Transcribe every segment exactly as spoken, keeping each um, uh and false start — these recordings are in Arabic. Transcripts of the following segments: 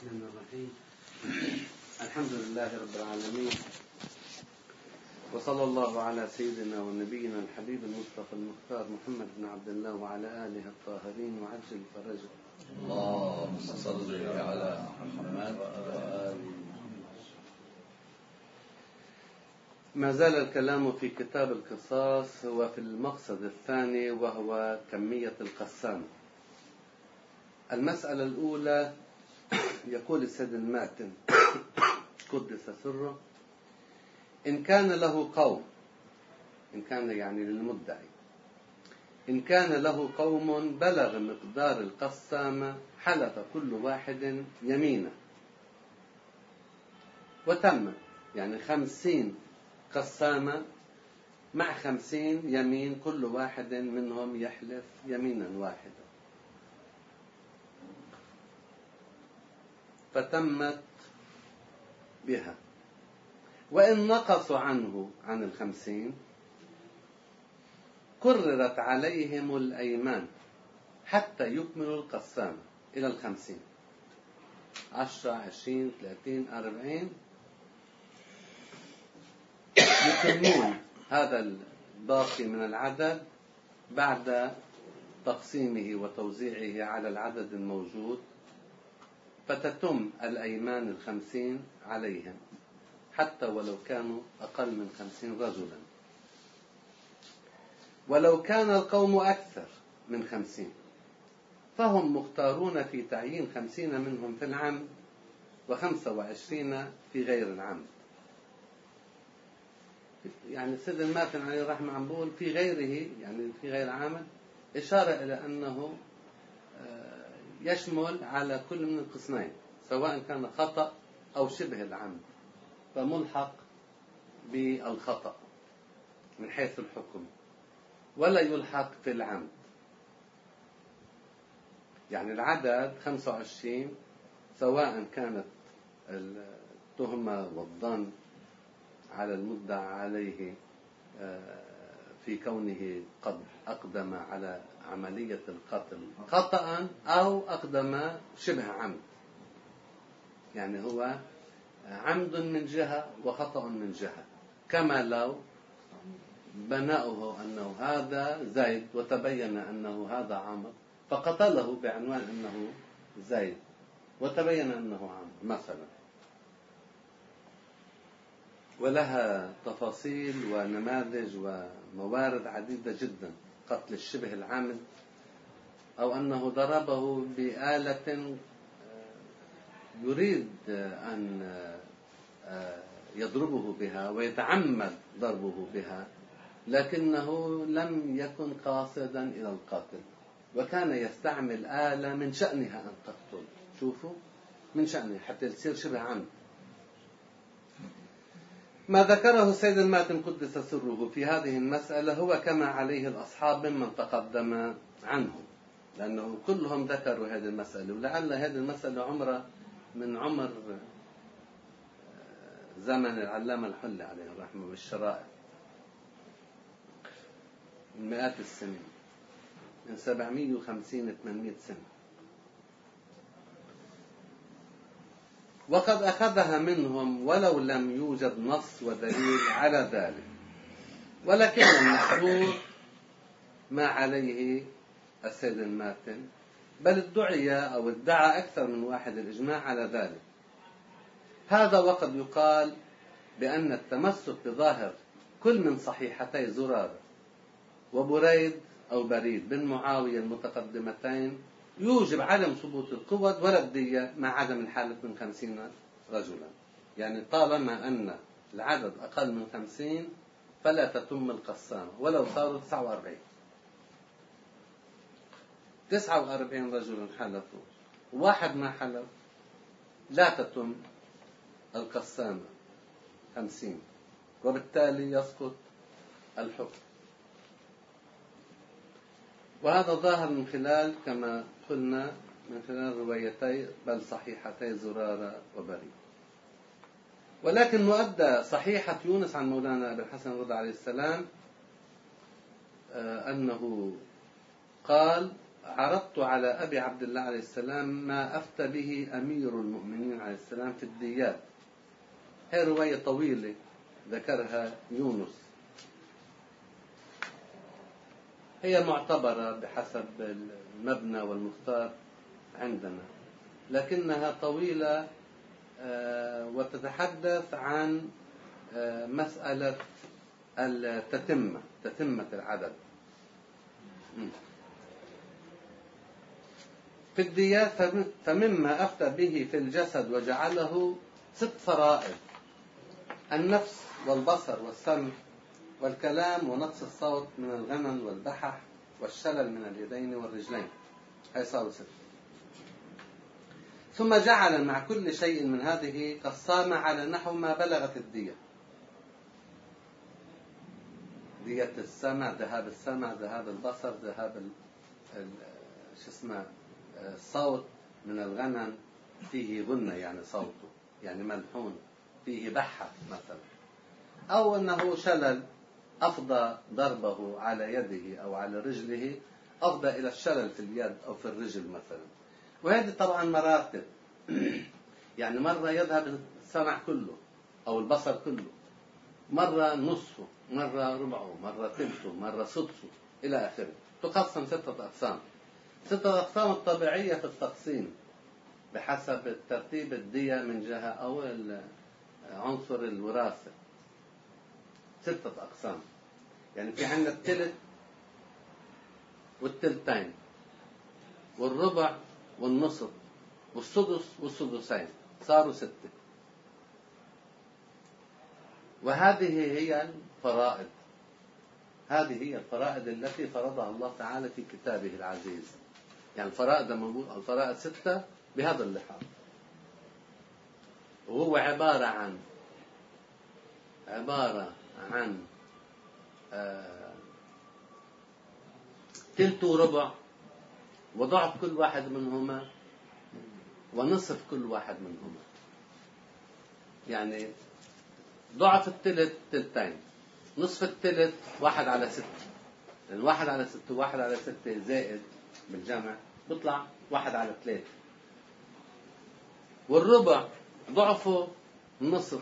الرحمن الرحيم. الحمد لله رب العالمين، وصلى الله على سيدنا ونبينا الحبيب المصطفى المختار محمد بن عبد الله وعلى آله الطاهرين وعجل فرجه. اللهم صل على محمد وعلى آله. ما زال الكلام في كتاب القصاص هو في المقصد الثاني، وهو كمية القسامة. المسألة الأولى يقول السيد الماتن قدس سره: إن كان له قوم، إن كان يعني للمدعي، إن كان له قوم بلغ مقدار القسامة حلف كل واحد يمينه، وتم يعني خمسين قسامة مع خمسين يمين، كل واحد منهم يحلف يمينا واحدا، فتمت بها. وإن نقصوا عنه عن الخمسين كررت عليهم الأيمان حتى يكملوا القسامة إلى الخمسين، عشرة عشرين ثلاثين أربعين، يتمون هذا الباقي من العدد بعد تقسيمه وتوزيعه على العدد الموجود، فتتم الأيمان الخمسين عليهم حتى ولو كانوا أقل من خمسين رجلا. ولو كان القوم أكثر من خمسين فهم مختارون في تعيين خمسين منهم في العمد وخمسة وعشرين في غير العمد. يعني السيد الماتن عليه الرحمة عم بقول في غيره، يعني في غير العمد، إشارة إلى أنه يشمل على كل من القسمين، سواء كان خطأ أو شبه العمد، فملحق بالخطأ من حيث الحكم ولا يلحق في العمد. يعني العدد خمسة وعشرين سواء كانت التهمة والظن على المدعى عليه في كونه قد أقدم على عملية القتل خطأ أو أقدم شبه عمد، يعني هو عمد من جهة وخطأ من جهة، كما لو بناؤه أنه هذا زيد وتبين أنه هذا عمرو فقتله بعنوان أنه زيد وتبين أنه عمرو مثلا. ولها تفاصيل ونماذج وموارد عديدة جدا. قتل الشبه العمد، أو أنه ضربه بآلة يريد أن يضربه بها ويتعمد ضربه بها، لكنه لم يكن قاصدا إلى القتل، وكان يستعمل آلة من شأنها أن تقتل. شوفوا، من شأنها حتى يصير شبه عمد. ما ذكره السيد الماتن قدس سره في هذه المسألة هو كما عليه الأصحاب ممن تقدم عنه، لأنه كلهم ذكروا هذه المسألة، ولعل هذه المسألة عمره من عمر زمن العلامة الحلي عليه الرحمة والشرائع، من مئات السنين، من سبعمائة وخمسين ثمانمائة سنة، وقد أخذها منهم ولو لم يوجد نص ودليل على ذلك. ولكن المشهور ما عليه السيد الماتن، بل ادعي أو ادعى أكثر من واحد الإجماع على ذلك. هذا وقد يقال بأن التمسك بظاهر كل من صحيحتي زرارة وبريد أو بريد بن معاوية المتقدمتين يوجب عدم ثبوت القوة ولا الدية مع عدم الحالة من خمسين رجلا. يعني طالما أن العدد أقل من خمسين فلا تتم القسامة ولو صاروا تسعة وأربعين تسعة وأربعين رجلا حلفوا، واحد ما حلف، لا تتم القسامة خمسين، وبالتالي يسقط الحكم. وهذا ظاهر من خلال كما قلنا من خلال روايتي بل صحيحتي زرارة وبريد. ولكن مؤدى صحيحة يونس عن مولانا أبي الحسن رضا عليه السلام أنه قال: عرضت على أبي عبد الله عليه السلام ما أفتى به أمير المؤمنين عليه السلام في الديات. هي رواية طويلة ذكرها يونس، هي معتبرة بحسب المبنى والمختار عندنا، لكنها طويلة وتتحدث عن مسألة التتمة، تتمة العدد. في الديات فمما أفتى به في الجسد وجعله ست فرائض: النفس والبصر والسمع والكلام ونقص الصوت من الغنم والبحح والشلل من اليدين والرجلين. هي صاروا ست. ثم جعل مع كل شيء من هذه قسامة على نحو ما بلغت الدية. دية السمع، ذهاب السمع، ذهاب البصر، ذهاب شو اسمه الصوت من الغنم، فيه غنة يعني صوته يعني ملحون، فيه بحة مثلا، أو أنه شلل أفضى ضربه على يده أو على رجله أفضى إلى الشلل في اليد أو في الرجل مثلا. وهذه طبعا مراتب، يعني مرة يذهب السمع كله أو البصر كله، مرة نصفه، مرة ربعه، مرة ثلثه، مرة سدسه إلى آخره. تقسم ستة أقسام. ستة أقسام الطبيعية في التقسيم بحسب ترتيب الدية من جهة أو عنصر الوراثة. ستة أقسام، يعني في عندنا الثلث والثلثين والربع والنصف والسدس والسدسين، صاروا ستة. وهذه هي الفرائض، هذه هي الفرائض التي فرضها الله تعالى في كتابه العزيز. يعني الفرائض موجود، الفرائض ستة بهذا اللحاظ، وهو عبارة عن عبارة عن آه ثلث وربع وضعف كل واحد منهما ونصف كل واحد منهما. يعني ضعف الثلث ثلثين، نصف الثلث واحد على ستة، لأن واحد على ستة واحد على ستة زائد بالجمع بيطلع واحد على ثلاثة. والربع ضعفه نصف،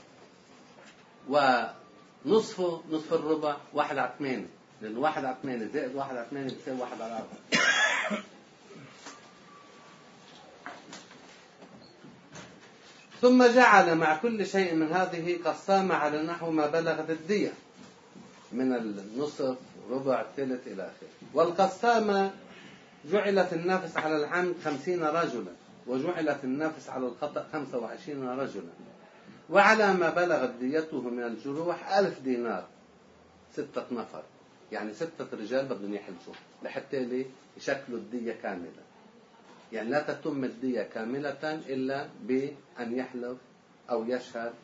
ونصفه نصف الربع واحد على ثمانية، لأن واحد على ثمانية زائد واحد على ثمانية بيساوي واحد على أربعة. ثم جعل مع كل شيء من هذه قسامة على نحو ما بلغت الدية من النصف ربع ثلث إلى آخره. والقسامة جعلت النفس على العمد خمسين رجلا، وجعلت النفس على الخطأ خمسة وعشرين رجلا، وعلى ما بلغت ديته من الجروح ألف دينار، ستة نفر. يعني ستة رجال بدهم يحلفوا لحتى لي يشكلوا الدية كاملة. يعني لا تتم الدية كاملة إلا بأن يحلف أو يشهد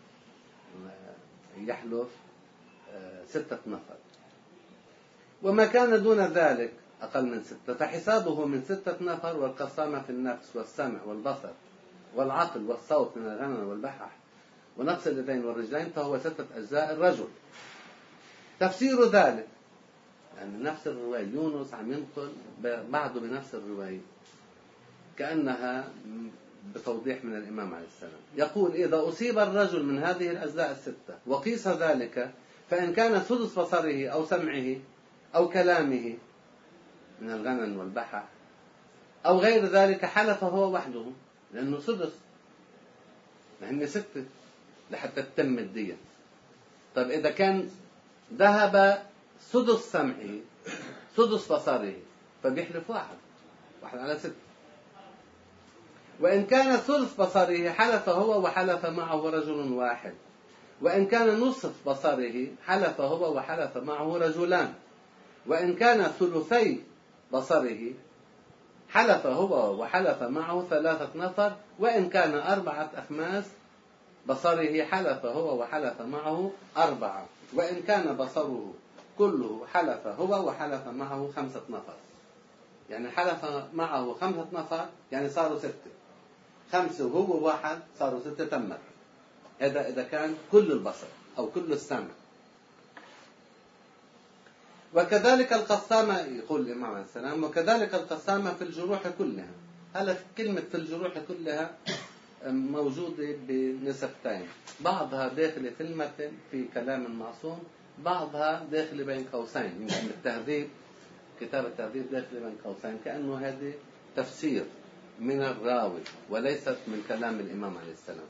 يحلف ستة نفر. وما كان دون ذلك أقل من ستة فحسابه من ستة نفر. والقسامة في النفس والسمع والبصر والعقل والصوت من الغنم والبحح ونقص اليدين والرجلين فهو ستة أجزاء الرجل. تفسير ذلك يعني نفس الرواية، يونس عم ينقل بعضه بنفس الرواية كأنها بتوضيح من الإمام عليه السلام. يقول: إذا أصيب الرجل من هذه الأجزاء الستة وقيس ذلك، فإن كان سدس بصره أو سمعه أو كلامه من الغنم والبحر أو غير ذلك حلف هو وحده، لأنه سدس، لأنه ستة لحتى تتم الدية. طيب إذا كان ذهب سدس سمعه سدس بصره فبيحلف واحد واحد على ستة. وإن كان ثلث بصره حلف هو وحلف معه رجل واحد. وإن كان نصف بصره حلف هو وحلف معه رجلان. وإن كان ثلثي بصره حلف هو وحلف معه ثلاثة نفر. وإن كان أربعة أخماس بصره حلف هو وحلف معه أربعة. وإن كان بصره كله حلف هو وحلف معه خمسة نفر. يعني حلف معه خمسة نفر يعني صاروا ستة، خمسة وهو واحد صاروا ستة تمت. هذا إذا كان كل البصر أو كل السمع. وكذلك القسامة، يقول الإمام عليه السلام، وكذلك القسامة في الجروح كلها. هلا كلمة في الجروح كلها موجودة بنسختين، بعضها داخلة في المتن في كلام المعصوم، بعضها داخلة بين قوسين. يمكن التهذيب، كتاب التهذيب داخلة بين قوسين، كأنه هذه تفسير من الراوي وليست من كلام الإمام عليه السلام.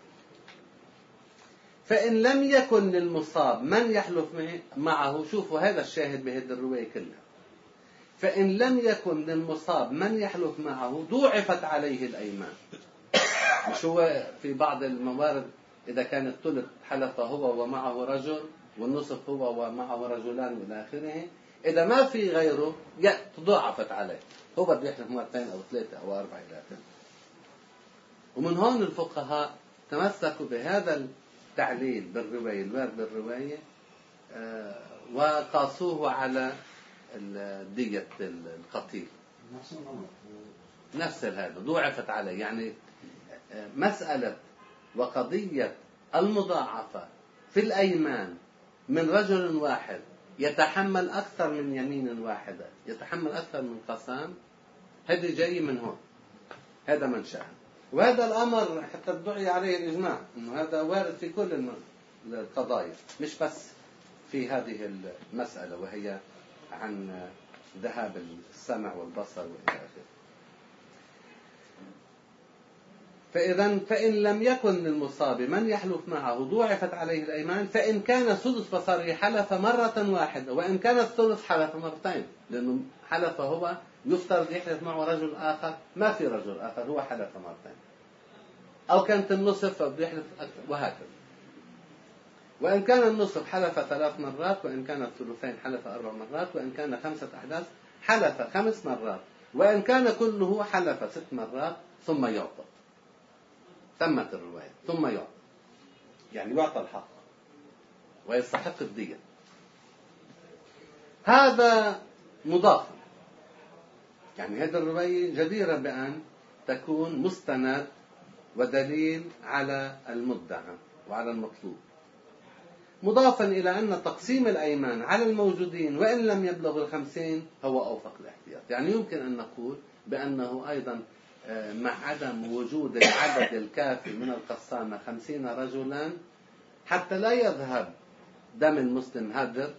فإن لم يكن للمصاب من يحلف معه، شوفوا هذا الشاهد بهذه الرواية كلها، فإن لم يكن للمصاب من يحلف معه ضوعفت عليه الأيمان. مش هو في بعض الموارد إذا كان الثلث حلف هو ومعه رجل والنصف هو ومعه رجلان إلى آخره، إذا ما في غيره تضاعفت عليه، هو بده يحلف مرتين أو ثلاثة أو أربعة إلى آخره. ومن هون الفقهاء تمسكوا بهذا التعليل بالرواية، الوارد بالرواية، وقاسوه على دية القتيل. نفس هذا ضوعفت عليه، يعني مسألة وقضية المضاعفة في الأيمان من رجل واحد يتحمل أكثر من يمين واحدة، يتحمل أكثر من قسام، هذا جاي من هون، هذا منشأ. وهذا الأمر حتى ادعي عليه الإجماع إنه هذا وارد في كل القضايا، مش بس في هذه المسألة وهي عن ذهاب السمع والبصر وإلى آخره. فإذا فإن لم يكن للمصاب من يحلف معه ضوعفت عليه الأيمان، فإن كان ثلث بصره حلف مرة واحدة، وإن كان الثلث حلف مرتين، لأنه حلف هو يفترض يحلف معه رجل آخر، ما في رجل آخر، هو حلف مرتين. أو كانت النصف فبده يحلف أكثر، وهكذا. وإن كان النصف حلف ثلاث مرات، وإن كان الثلثين حلف أربع مرات، وإن كان خمسة أحداث حلف خمس مرات، وإن كان كله حلف ست مرات ثم يعطى. تمت الرواية ثم يعطى، يعني يعطى الحق ويستحق الدية. هذا مضاف، يعني هذه الرواية جديرة بأن تكون مستند ودليل على المدعى وعلى المطلوب، مضافا إلى أن تقسيم الأيمان على الموجودين وإن لم يبلغ الخمسين هو أوفق الاحتياط. يعني يمكن أن نقول بأنه أيضا مع عدم وجود العدد الكافي من القسامة خمسين رجلا حتى لا يذهب دم المسلم هدر،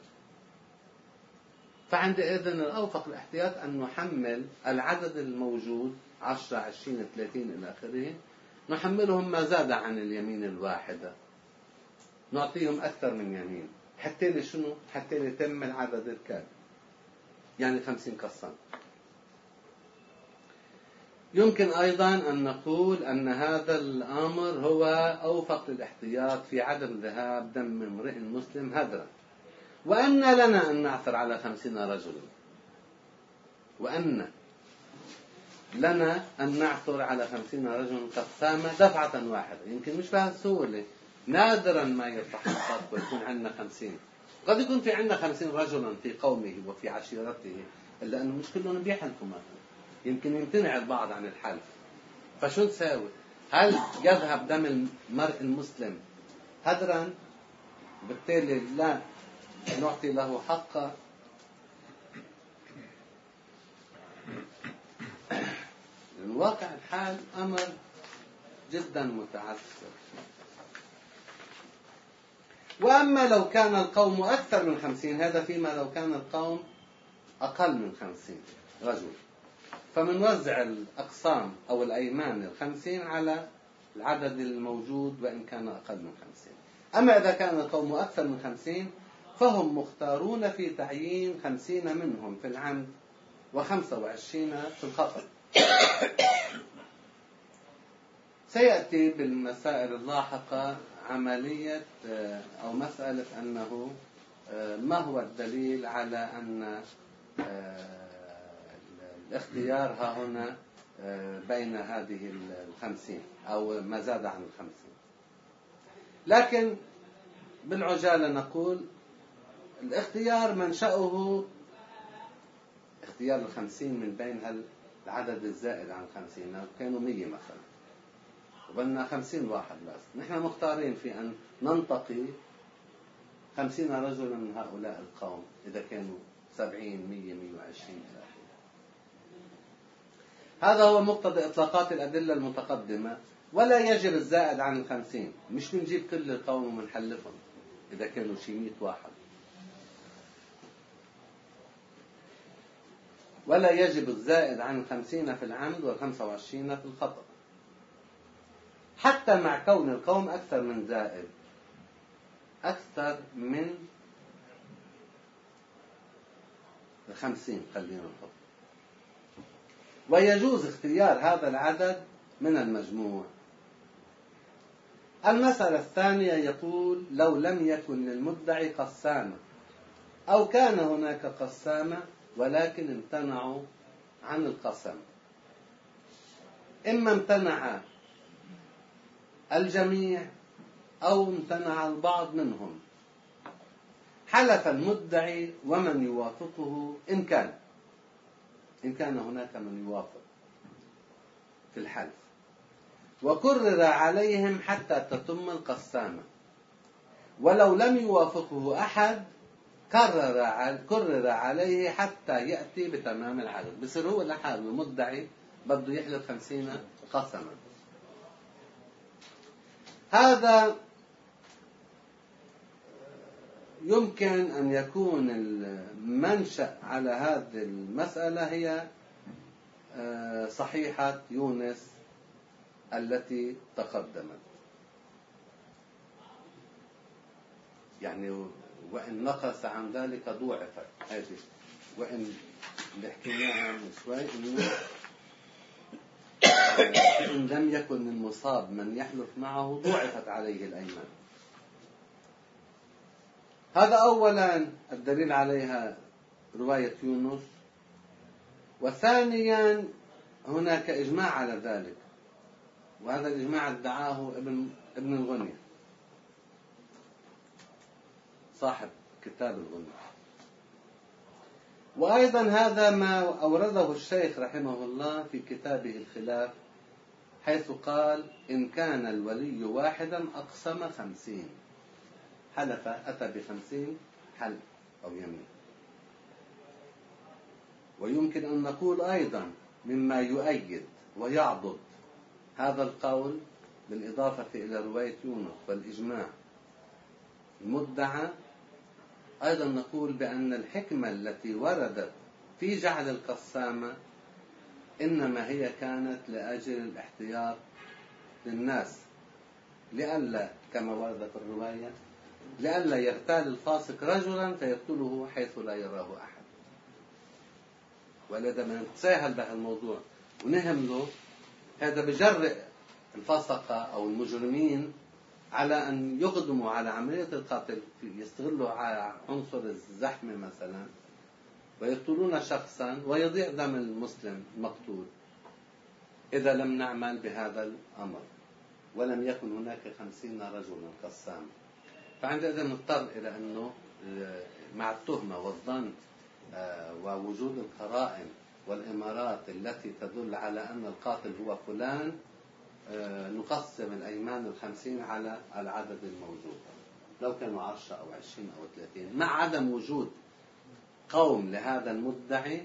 فعندئذ الأوفق الاحتياط أن نحمل العدد الموجود عشرة عشرين ثلاثين إلى آخره، نحملهم ما زاد عن اليمين الواحدة، نعطيهم أكثر من يمين حتى لشنو؟ حتى يتم العدد الكامل، يعني خمسين قسام. يمكن أيضا أن نقول أن هذا الأمر هو أوفق للاحتياط في عدم ذهاب دم امرئ مسلم هدرا، وأن لنا أن نعثر على خمسين رجلا، وأن لنا أن نعثر على خمسين رجلا قسامة دفعة واحدة. يمكن مش بهالسهولة، نادرا ما يتحقق ويكون عندنا خمسين. قد يكون في عندنا خمسين رجلا في قومه وفي عشيرته، إلا أنه مش كلهم بيحلفوا مثلا، يمكن يمتنع البعض عن الحلف. فشو نساوي؟ هل يذهب دم المرء المسلم هدرا؟ بالتالي لا نعطي له حقه. الواقع الحال أمر جدا متعسر. وأما لو كان القوم أكثر من خمسين، هذا فيما لو كان القوم أقل من خمسين رجل، فمنوزع الأقسام أو الأيمان الخمسين على العدد الموجود وإن كان أقل من خمسين. أما إذا كان القوم أكثر من خمسين فهم مختارون في تعيين خمسين منهم في العمد وخمسة وعشرين في الخطأ. سيأتي بالمسائل اللاحقة عملية أو مسألة أنه ما هو الدليل على أن الاختيار ها هنا بين هذه الخمسين أو ما زاد عن الخمسين. لكن بالعجالة نقول الاختيار منشأه اختيار الخمسين من بين العدد الزائد عن خمسين. لو كانوا مية مثلا وبلنا خمسين واحد بس، نحن مختارين في أن ننتقي خمسين رجلا من هؤلاء القوم إذا كانوا سبعين مية مية وعشرين إلى آخره. هذا هو مقتضى إطلاقات الأدلة المتقدمة. ولا يجب الزائد عن الخمسين، مش بنجيب كل القوم ومنحلفهم إذا كانوا شي مئة واحد. ولا يجب الزائد عن الخمسين في العمد والخمسة وعشرين في الخطأ، حتى مع كون القوم أكثر من زائد، أكثر من الخمسين خلينا نحط. ويجوز اختيار هذا العدد من المجموع. المسألة الثانية يقول: لو لم يكن للمدعي قسامة، أو كان هناك قسامة ولكن امتنعوا عن القسم، إما امتنع الجميع أو امتنع البعض منهم، حلف المدعي ومن يوافقه إن كان إن كان هناك من يوافق في الحلف، وكرر عليهم حتى تتم القسامة. ولو لم يوافقه أحد كرر كرر عليه حتى يأتي بتمام العدد. بصير هو لحاله المدعي بده يحلف خمسين قسما. هذا يمكن أن يكون المنشأ على هذه المسألة هي صحيحة يونس التي تقدمت، يعني وإن نقص عن ذلك ضوعفت. هذه وإن اللي حكيناها من شوي إنه إن لم يكن المصاب من يحلف معه ضوعفت عليه الأيمان. هذا أولا الدليل عليها رواية يونس. وثانيا هناك إجماع على ذلك، وهذا الإجماع ادعاه ابن ابن الغني صاحب كتاب الغني. وأيضا هذا ما أورده الشيخ رحمه الله في كتابه الخلاف، حيث قال: إن كان الولي واحدا أقسم خمسين، حلف أتى بخمسين حلف أو يمين. ويمكن أن نقول أيضا مما يؤيد ويعضد هذا القول بالإضافة إلى رواية يونس والإجماع المدعى، أيضا نقول بأن الحكمة التي وردت في جعل القسامة إنما هي كانت لأجل الاحتياط للناس، لئلا كما ورد في الرواية لئلا يغتال الفاسق رجلا فيقتله حيث لا يراه أحد. ولذا ما نتساهل بهالموضوع ونهمله، هذا بجرئ الفاسقة أو المجرمين على أن يقدموا على عملية القتل، يستغلوا على عنصر الزحمة مثلا ويقتلون شخصا ويضيع دم المسلم المقتول إذا لم نعمل بهذا الأمر ولم يكن هناك خمسين رجلا قسام. فعندئذ نضطر إلى أنه مع التهمة والظن ووجود القرائن والإمارات التي تدل على أن القاتل هو فلان نقسم الأيمان الخمسين على العدد الموجود، لو كانوا عشرة أو عشرين أو ثلاثين، مع عدم وجود قوم لهذا المدعي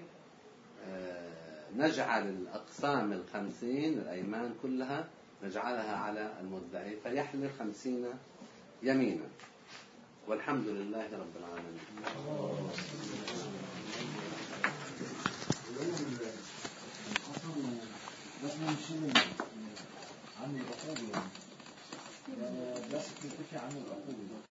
نجعل الأقسام الخمسين الأيمان كلها نجعلها على المدعي فيحلف خمسين يمينا. والحمد لله رب العالمين.